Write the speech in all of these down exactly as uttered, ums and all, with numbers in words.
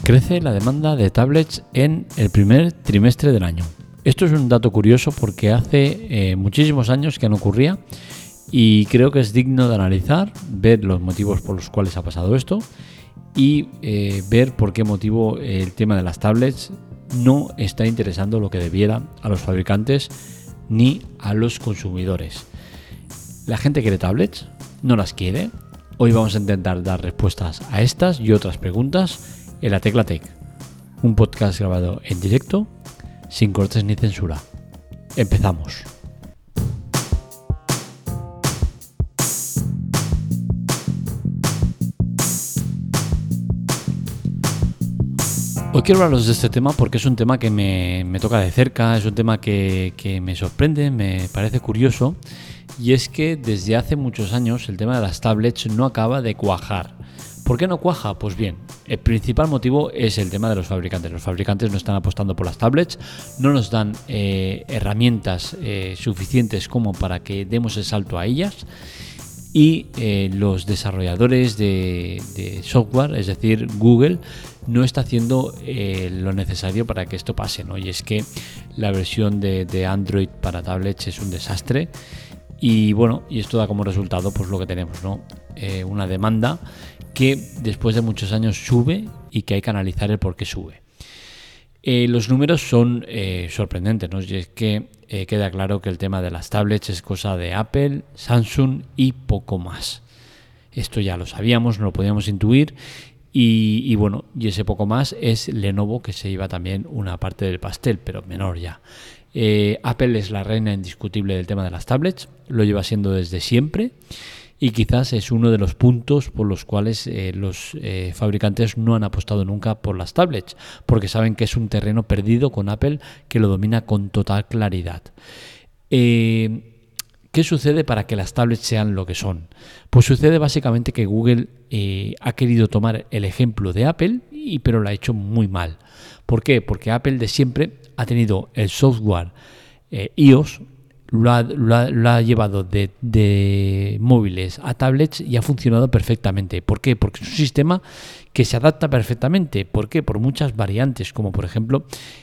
Crece la demanda de tablets en el primer trimestre del año. Esto es un dato curioso porque hace eh, muchísimos años que no ocurría y creo que es digno de analizar, ver los motivos por los cuales ha pasado esto y eh, ver por qué motivo el tema de las tablets no está interesando lo que debiera a los fabricantes ni a los consumidores. ¿La gente quiere tablets? ¿No las quiere? Hoy vamos a intentar dar respuestas a estas y otras preguntas en La Tecla Tech, un podcast grabado en directo, sin cortes ni censura. Empezamos. Hoy quiero hablaros de este tema porque es un tema que me, me toca de cerca, es un tema que, que me sorprende, me parece curioso, y es que desde hace muchos años el tema de las tablets no acaba de cuajar. ¿Por qué no cuaja? Pues bien, el principal motivo es el tema de los fabricantes. Los fabricantes no están apostando por las tablets, no nos dan eh, herramientas eh, suficientes como para que demos el salto a ellas, y eh, los desarrolladores de, de software, es decir, Google, no está haciendo eh, lo necesario para que esto pase, ¿no? Y es que la versión de, de Android para tablets es un desastre. Y bueno, y esto da como resultado pues lo que tenemos, ¿no? Eh, una demanda que después de muchos años sube y que hay que analizar el por qué sube. Eh, los números son eh, sorprendentes, ¿no? Y es que eh, queda claro que el tema de las tablets es cosa de Apple, Samsung y poco más. Esto ya lo sabíamos, no lo podíamos intuir. Y, y bueno, y ese poco más es Lenovo, que se lleva también una parte del pastel, pero menor ya. Eh, Apple es la reina indiscutible del tema de las tablets, lo lleva siendo desde siempre y quizás es uno de los puntos por los cuales eh, los eh, fabricantes no han apostado nunca por las tablets, porque saben que es un terreno perdido con Apple, que lo domina con total claridad. Eh, ¿Qué sucede para que las tablets sean lo que son? Pues sucede básicamente que Google eh, ha querido tomar el ejemplo de Apple, y, pero lo ha hecho muy mal. ¿Por qué? Porque Apple de siempre ha tenido el software eh, iOS, lo ha, lo ha, lo ha llevado de, de móviles a tablets y ha funcionado perfectamente. ¿Por qué? Porque es un sistema que se adapta perfectamente. ¿Por qué? Por muchas variantes, como por ejemplo,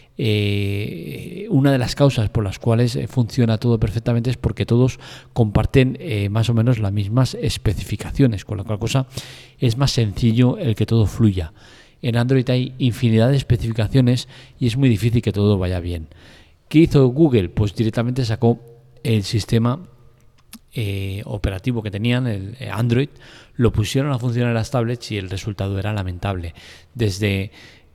eh, una de las causas por las cuales funciona todo perfectamente es porque todos comparten eh, más o menos las mismas especificaciones, con lo cual cosa es más sencillo el que todo fluya. En Android hay infinidad de especificaciones y es muy difícil que todo vaya bien. ¿Qué hizo Google? Pues directamente sacó el sistema eh, operativo que tenían, el Android, lo pusieron a funcionar en las tablets y el resultado era lamentable. Desde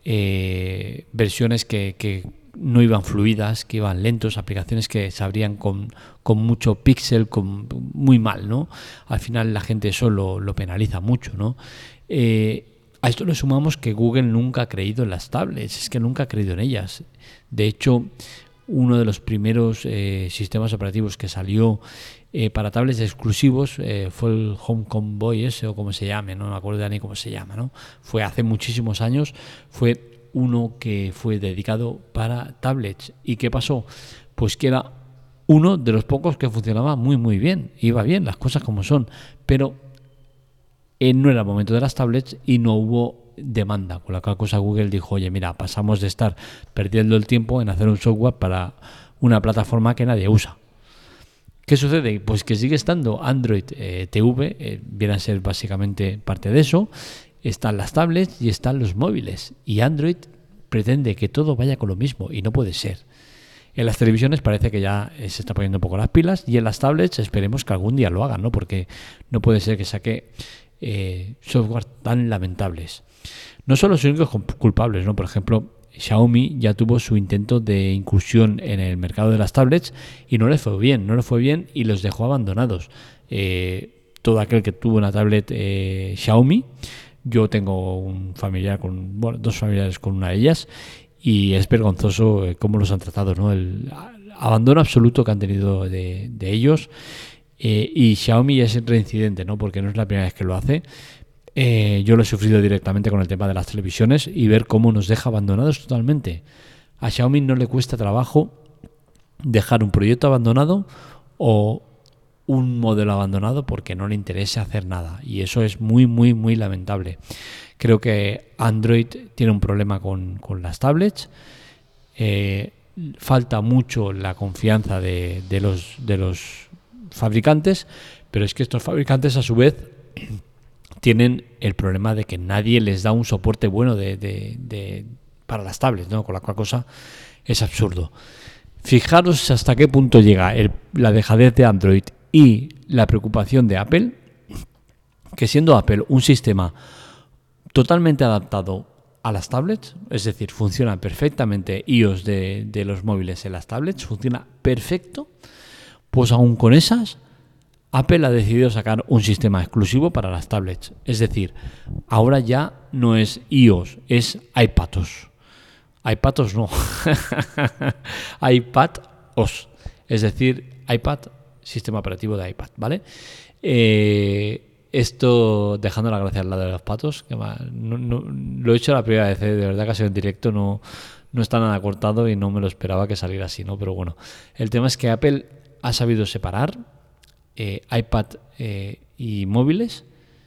eh, versiones que, que no iban fluidas, que iban lentos, aplicaciones que se abrían con, con mucho píxel, con, muy mal, ¿no? Al final la gente eso lo, lo penaliza mucho, ¿no? Eh, A esto le sumamos que Google nunca ha creído en las tablets, es que nunca ha creído en ellas. De hecho, uno de los primeros eh, sistemas operativos que salió eh, para tablets exclusivos eh, fue el HomeKit Boy ese, o como se llame, no me acuerdo ni cómo se llama, ¿no? Fue hace muchísimos años, fue uno que fue dedicado para tablets. ¿Y qué pasó? Pues que era uno de los pocos que funcionaba muy muy bien, iba bien, las cosas como son, pero Eh, no era el momento de las tablets y no hubo demanda, con la cual cosa Google dijo, oye, mira, pasamos de estar perdiendo el tiempo en hacer un software para una plataforma que nadie usa. ¿Qué sucede? Pues que sigue estando Android eh, T V, eh, viene a ser básicamente parte de eso, están las tablets y están los móviles, y Android pretende que todo vaya con lo mismo y no puede ser. En las televisiones parece que ya se está poniendo un poco las pilas, y en las tablets esperemos que algún día lo hagan, ¿no? Porque no puede ser que saque Eh, software tan lamentables. No son los únicos culpables, ¿no? Por ejemplo, Xiaomi ya tuvo su intento de incursión en el mercado de las tablets y no le fue bien, no le fue bien y los dejó abandonados. Eh, todo aquel que tuvo una tablet eh, Xiaomi, yo tengo un familiar con, bueno, dos familiares con una de ellas, y es vergonzoso eh, cómo los han tratado, ¿no? El abandono absoluto que han tenido de, de ellos. Eh, y Xiaomi es reincidente, ¿no? Porque no es la primera vez que lo hace. Eh, yo lo he sufrido directamente con el tema de las televisiones y ver cómo nos deja abandonados totalmente. A Xiaomi no le cuesta trabajo dejar un proyecto abandonado o un modelo abandonado porque no le interesa hacer nada, y eso es muy muy muy lamentable. Creo que Android tiene un problema con, con las tablets. Eh, falta mucho la confianza de, de, los, de los fabricantes, pero es que estos fabricantes a su vez tienen el problema de que nadie les da un soporte bueno de, de, de, para las tablets, ¿no? Con la cual cosa es absurdo. Fijaros hasta qué punto llega el, la dejadez de Android y la preocupación de Apple, que siendo Apple un sistema totalmente adaptado a las tablets, es decir, funciona perfectamente iOS de, de los móviles en las tablets, funciona perfecto, pues aún con esas, Apple ha decidido sacar un sistema exclusivo para las tablets. Es decir, ahora ya no es iOS, es iPadOS. iPadOS no, iPadOS, es decir, iPad, sistema operativo de iPad, ¿vale? Eh, esto, dejando la gracia al lado de los patos, que no, no, lo he hecho la primera vez, ¿eh? De verdad que ha sido en directo, no, no está nada cortado y no me lo esperaba que saliera así, ¿no? Pero bueno, el tema es que Apple ha sabido separar eh, iPad eh, y móviles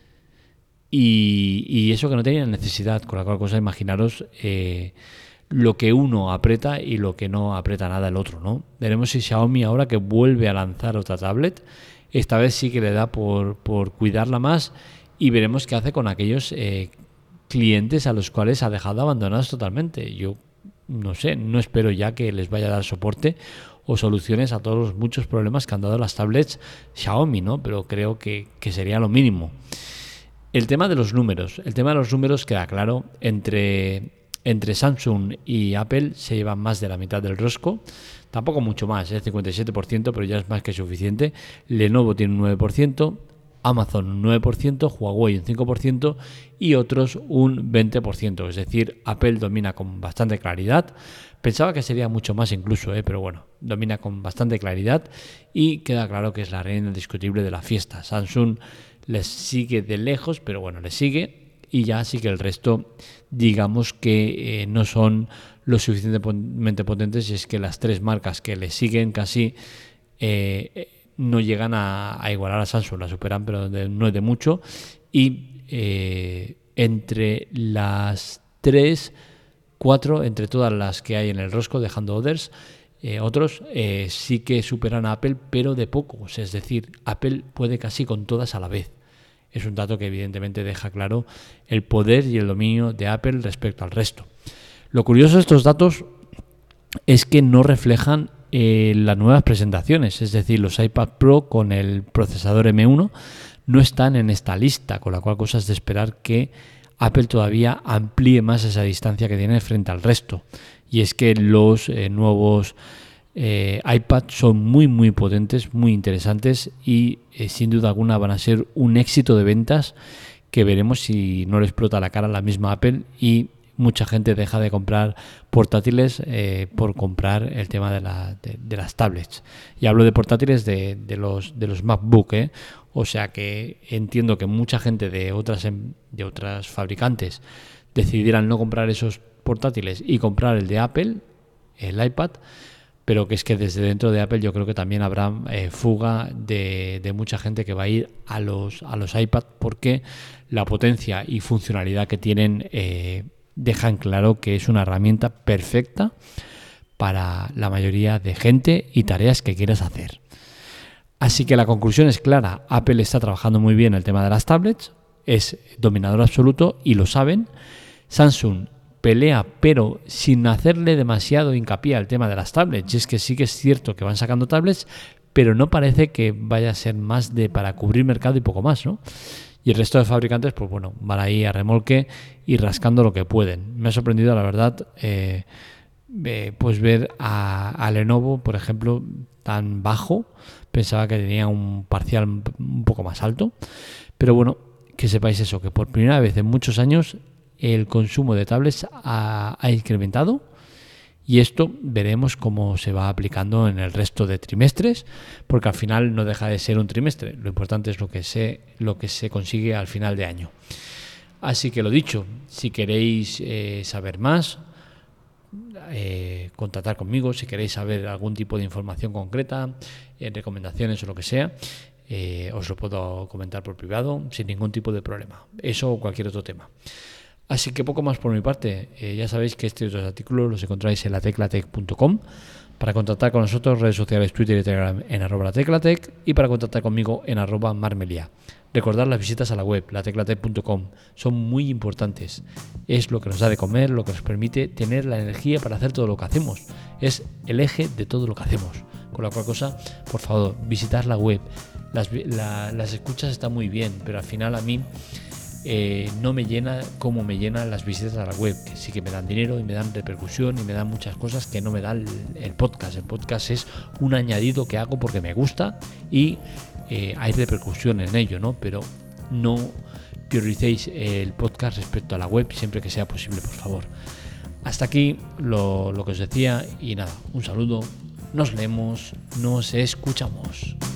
y, y eso que no tenía necesidad, con la cual cosa imaginaros eh, lo que uno aprieta y lo que no aprieta nada el otro, ¿no? Veremos si Xiaomi, ahora que vuelve a lanzar otra tablet, esta vez sí que le da por, por cuidarla más, y veremos qué hace con aquellos eh, clientes a los cuales ha dejado abandonados totalmente. Yo no sé, no espero ya que les vaya a dar soporte o soluciones a todos los muchos problemas que han dado las tablets Xiaomi, ¿no? Pero creo que, que sería lo mínimo. El tema de los números. El tema de los números queda claro. Entre, entre Samsung y Apple se llevan más de la mitad del rosco. Tampoco mucho más, es cincuenta y siete por ciento, pero ya es más que suficiente. Lenovo tiene un nueve por ciento, Amazon un nueve por ciento, Huawei un cinco por ciento y otros un veinte por ciento. Es decir, Apple domina con bastante claridad. Pensaba que sería mucho más incluso, ¿eh? Pero bueno, domina con bastante claridad y queda claro que es la reina indiscutible de la fiesta. Samsung les sigue de lejos, pero bueno, les sigue, y ya sí que el resto, digamos que eh, no son lo suficientemente potentes, y es que las tres marcas que le siguen casi eh, no llegan a, a igualar a Samsung, la superan, pero de, no es de mucho. Y eh, entre las tres, cuatro, entre todas las que hay en el rosco, dejando others, eh, otros, eh, sí que superan a Apple, pero de poco. Es decir, Apple puede casi con todas a la vez. Es un dato que evidentemente deja claro el poder y el dominio de Apple respecto al resto. Lo curioso de estos datos es que no reflejan eh, las nuevas presentaciones, es decir, los iPad Pro con el procesador M uno no están en esta lista, con la cual cosa es de esperar que Apple todavía amplíe más esa distancia que tiene frente al resto. Y es que los eh, nuevos eh, iPad son muy muy potentes, muy interesantes y eh, sin duda alguna van a ser un éxito de ventas que veremos si no le explota la cara a la misma Apple y mucha gente deja de comprar portátiles eh, por comprar el tema de, la, de, de las tablets. Y hablo de portátiles de, de los de los MacBook, ¿eh? O sea que entiendo que mucha gente de otras de otras fabricantes decidieran no comprar esos portátiles y comprar el de Apple, el iPad, pero que es que desde dentro de Apple yo creo que también habrá eh, fuga de, de mucha gente que va a ir a los a los iPad, porque la potencia y funcionalidad que tienen eh, dejan claro que es una herramienta perfecta para la mayoría de gente y tareas que quieras hacer. Así que la conclusión es clara: Apple está trabajando muy bien el tema de las tablets, es dominador absoluto y lo saben. Samsung pelea, pero sin hacerle demasiado hincapié al tema de las tablets. Y es que sí que es cierto que van sacando tablets, pero no parece que vaya a ser más de para cubrir mercado y poco más, ¿no? Y el resto de fabricantes, pues bueno, van ahí a remolque y rascando lo que pueden. Me ha sorprendido, la verdad, eh, eh, pues ver a, a Lenovo, por ejemplo, tan bajo. Pensaba que tenía un parcial un poco más alto. Pero bueno, que sepáis eso, que por primera vez en muchos años el consumo de tablets ha, ha incrementado. Y esto veremos cómo se va aplicando en el resto de trimestres, porque al final no deja de ser un trimestre. Lo importante es lo que se, lo que se consigue al final de año. Así que lo dicho, si queréis eh, saber más, eh, contactar conmigo. Si queréis saber algún tipo de información concreta, eh, recomendaciones o lo que sea, eh, os lo puedo comentar por privado sin ningún tipo de problema. Eso o cualquier otro tema. Así que poco más por mi parte. Eh, ya sabéis que este y otros artículos los encontráis en la teclatec punto com. Para contactar con nosotros, redes sociales, Twitter y Telegram en arroba la teclatec, y para contactar conmigo en arroba marmelia. Recordad las visitas a la web, la teclatec punto com, son muy importantes. Es lo que nos da de comer, lo que nos permite tener la energía para hacer todo lo que hacemos. Es el eje de todo lo que hacemos. Con la cual cosa, por favor, visitad la web. Las, la, las escuchas están muy bien, pero al final a mí eh, no me llena como me llenan las visitas a la web, que sí que me dan dinero y me dan repercusión y me dan muchas cosas que no me da el, el podcast. El podcast es un añadido que hago porque me gusta y eh, hay repercusión en ello, ¿no? Pero no prioricéis el podcast respecto a la web siempre que sea posible, por favor. Hasta aquí lo, lo que os decía y nada, un saludo, nos leemos, nos escuchamos.